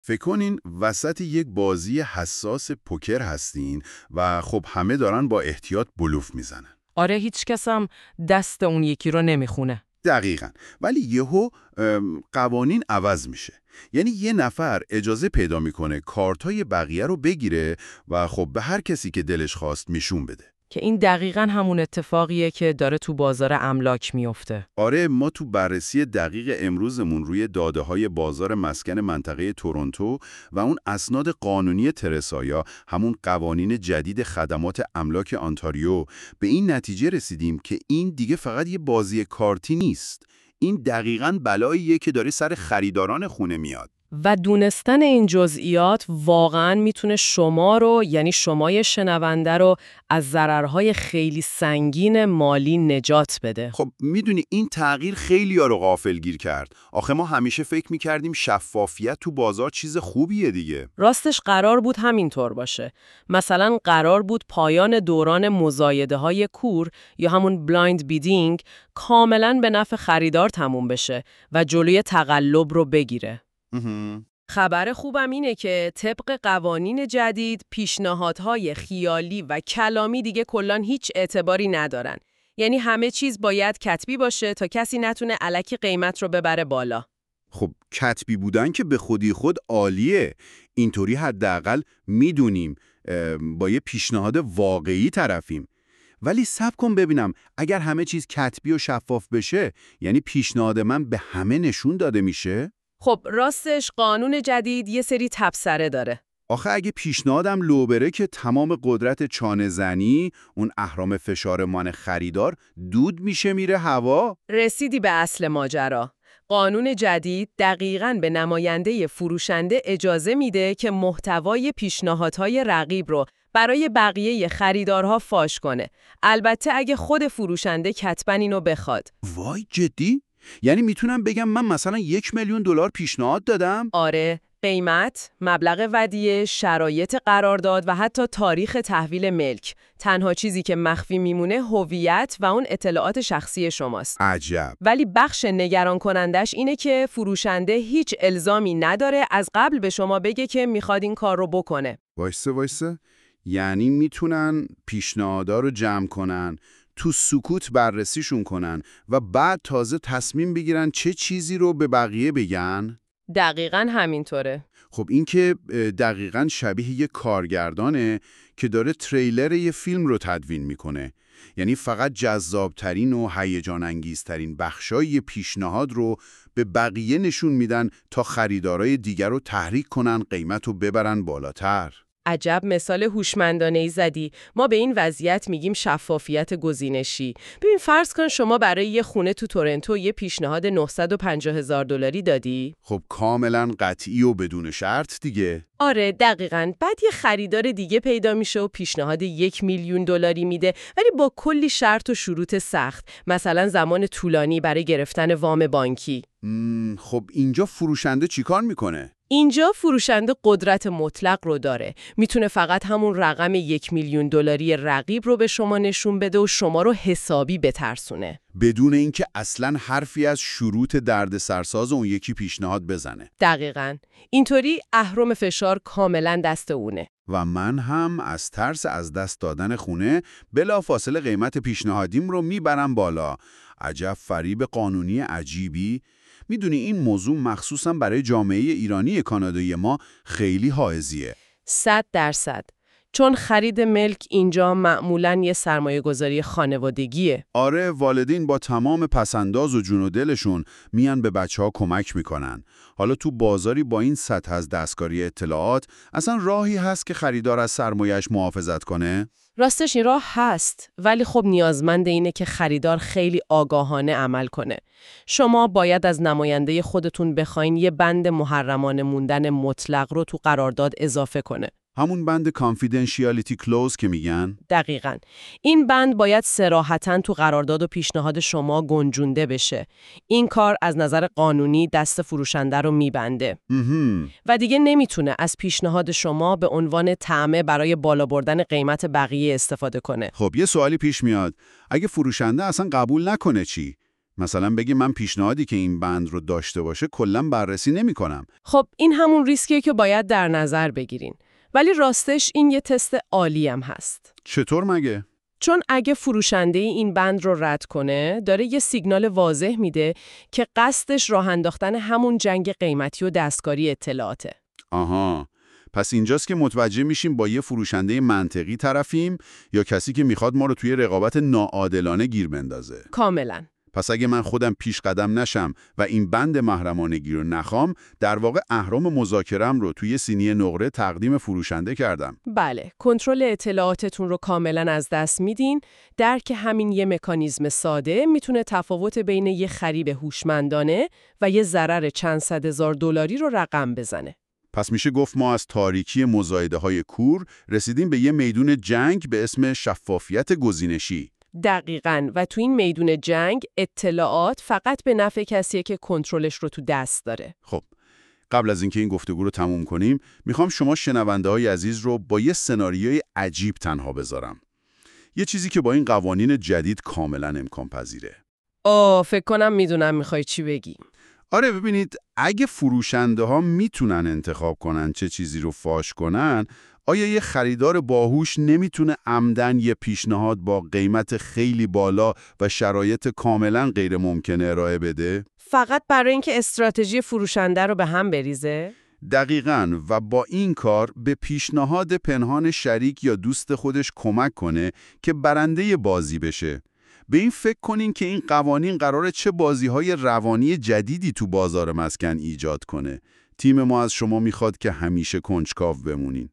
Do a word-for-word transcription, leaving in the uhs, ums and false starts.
فکر کنین وسط یک بازی حساس پوکر هستین و خب همه دارن با احتیاط بلوف میزنن. آره، هیچ کس هم دست اون یکی رو نمیخونه. دقیقاً. ولی یهو ام، قوانین عوض میشه. یعنی یه نفر اجازه پیدا میکنه کارتای بقیه رو بگیره و خب به هر کسی که دلش خواست میشون بده. که این دقیقاً همون اتفاقیه که داره تو بازار املاک میفته. آره، ما تو بررسی دقیق امروزمون روی داده‌های بازار مسکن منطقه تورنتو و اون اسناد قانونی ترسایا، همون قوانین جدید خدمات املاک آنتاریو، به این نتیجه رسیدیم که این دیگه فقط یه بازی کارتی نیست. این دقیقاً بلاییه که داره سر خریداران خونه میاد. و دونستن این جزئیات واقعاً میتونه شما رو، یعنی شمای شنونده رو، از ضررهای خیلی سنگین مالی نجات بده. خب میدونی این تغییر خیلی ها رو غافلگیر کرد. آخه ما همیشه فکر میکردیم شفافیت تو بازار چیز خوبیه دیگه. راستش قرار بود همینطور باشه. مثلا قرار بود پایان دوران مزایده های کور یا همون بلایند بیدینگ کاملاً به نفع خریدار تموم بشه و جلوی تقلب رو بگیره. خبر خوبم اینه که طبق قوانین جدید پیشنهادهای خیالی و کلامی دیگه کلاً هیچ اعتباری ندارن. یعنی همه چیز باید کتبی باشه تا کسی نتونه الکی قیمت رو ببره بالا. خب کتبی بودن که به خودی خود عالیه. اینطوری حداقل میدونیم با یه پیشنهاد واقعی طرفیم. ولی صبر کن ببینم، اگر همه چیز کتبی و شفاف بشه، یعنی پیشنهاد من به همه نشون داده میشه؟ خب راستش قانون جدید یه سری تبصره داره. آخه اگه پیشنهادم لو بره که تمام قدرت چانه زنی، اون اهرام فشار مان خریدار دود میشه میره هوا؟ رسیدی به اصل ماجرا. قانون جدید دقیقاً به نماینده فروشنده اجازه میده که محتوای پیشنهادهای رقیب رو برای بقیه خریدارها فاش کنه. البته اگه خود فروشنده کتباً اینو بخواد. وای جدی؟ یعنی میتونم بگم من مثلا یک میلیون دلار پیشنهاد دادم؟ آره، قیمت، مبلغ ودیعه، شرایط قرارداد و حتی تاریخ تحویل ملک. تنها چیزی که مخفی میمونه هویت و اون اطلاعات شخصی شماست. عجب. ولی بخش نگران کنندش اینه که فروشنده هیچ الزامی نداره از قبل به شما بگه که میخواد این کار رو بکنه. وایسه وایسه. یعنی میتونن پیشنهادا رو جمع کنن، تو سکوت بررسیشون کنن و بعد تازه تصمیم بگیرن چه چیزی رو به بقیه بگن؟ دقیقاً همینطوره. خب این که دقیقاً شبیه یه کارگردانه که داره تریلر یه فیلم رو تدوین میکنه. یعنی فقط جذابترین و هیجان انگیزترین بخشای پیشنهاد رو به بقیه نشون میدن تا خریدارای دیگر رو تحریک کنن قیمت رو ببرن بالاتر. عجب مثال هوشمندانه‌ای زدی. ما به این وضعیت میگیم شفافیت گزینشی. ببین فرض کن شما برای یه خونه تو تورنتو یه پیشنهاد نهصد و پنجاه هزار دلاری دادی. خب کاملا قطعی و بدون شرط دیگه. آره دقیقاً. بعد یه خریدار دیگه پیدا میشه و پیشنهاد یک میلیون دلاری میده، ولی با کلی شرط و شروط سخت، مثلا زمان طولانی برای گرفتن وام بانکی. مم، خب اینجا فروشنده چیکار میکنه؟ اینجا فروشنده قدرت مطلق رو داره. میتونه فقط همون رقم یک میلیون دلاری رقیب رو به شما نشون بده و شما رو حسابی بترسونه. بدون اینکه اصلاً حرفی از شروط درد سرساز اون یکی پیشنهاد بزنه. دقیقاً. اینطوری اهرم فشار کاملاً دست اونه. و من هم از ترس از دست دادن خونه بلافاصله قیمت پیشنهادیم رو میبرم بالا. عجب فریب قانونی عجیبی. میدونی این موضوع مخصوصاً برای جامعه ایرانی کانادایی ما خیلی حائزیه. صد درصد. چون خرید ملک اینجا معمولاً یه سرمایه گذاری خانوادگیه. آره، والدین با تمام پسنداز و جون و دلشون میان به بچه ها کمک میکنن. حالا تو بازاری با این سطح از دستکاری اطلاعات اصلا راهی هست که خریدار از سرمایه‌اش محافظت کنه؟ راستش این راه هست، ولی خب نیازمند اینه که خریدار خیلی آگاهانه عمل کنه. شما باید از نماینده خودتون بخواین یه بند محرمانه موندن مطلق رو تو قرارداد اضافه کنه. همون بند confidentiality clause که میگن؟ دقیقاً. این بند باید صراحتاً تو قرارداد و پیشنهاد شما گنجونده بشه. این کار از نظر قانونی دست فروشنده رو میبنده. و دیگه نمیتونه از پیشنهاد شما به عنوان طعمه برای بالا بردن قیمت بقیه استفاده کنه. خب یه سوالی پیش میاد. اگه فروشنده اصلا قبول نکنه چی؟ مثلا بگی من پیشنهادی که این بند رو داشته باشه کلاً بررسی نمی‌کنم. خب این همون ریسکیه که باید در نظر بگیرین. ولی راستش این یه تست عالی هم هست. چطور مگه؟ چون اگه فروشنده این بند رو رد کنه، داره یه سیگنال واضح میده که قصدش راه انداختن همون جنگ قیمتی و دستکاری اطلاعاته. آها. پس اینجاست که متوجه میشیم با یه فروشنده منطقی طرفیم یا کسی که میخواد ما رو توی رقابت ناعادلانه گیر بندازه. کاملاً. پس اگه من خودم پیش قدم نشم و این بند محرمانگی رو نخوام، در واقع اهرم مذاکرم رو توی سینی نقره تقدیم فروشنده کردم. بله، کنترل اطلاعاتتون رو کاملا از دست میدین. درک همین یه مکانیزم ساده میتونه تفاوت بین یه خرید هوشمندانه و یه ضرر چند صد هزار دلاری رو رقم بزنه. پس میشه گفت ما از تاریکی مزایده‌های کور رسیدیم به یه میدون جنگ به اسم شفافیت گزینشی. دقیقاً. و تو این میدون جنگ اطلاعات فقط به نفع کسیه که کنترلش رو تو دست داره. خب قبل از اینکه این گفتگو رو تموم کنیم، میخوام شما شنونده‌های عزیز رو با یه سناریوی عجیب تنها بذارم. یه چیزی که با این قوانین جدید کاملا امکان پذیره. آه فکر کنم میدونم میخوای چی بگی. آره ببینید، اگه فروشنده ها میتونن انتخاب کنن چه چیزی رو فاش کنن، آیا یه خریدار باهوش نمیتونه عمدن یه پیشنهاد با قیمت خیلی بالا و شرایط کاملا غیر ممکنه ارائه بده؟ فقط برای اینکه استراتژی فروشنده رو به هم بریزه؟ دقیقاً. و با این کار به پیشنهاد پنهان شریک یا دوست خودش کمک کنه که برنده بازی بشه. به این فکر کنین که این قوانین قراره چه بازی‌های روانی جدیدی تو بازار مسکن ایجاد کنه. تیم ما از شما میخواد که همیشه کنجکاو بمونین.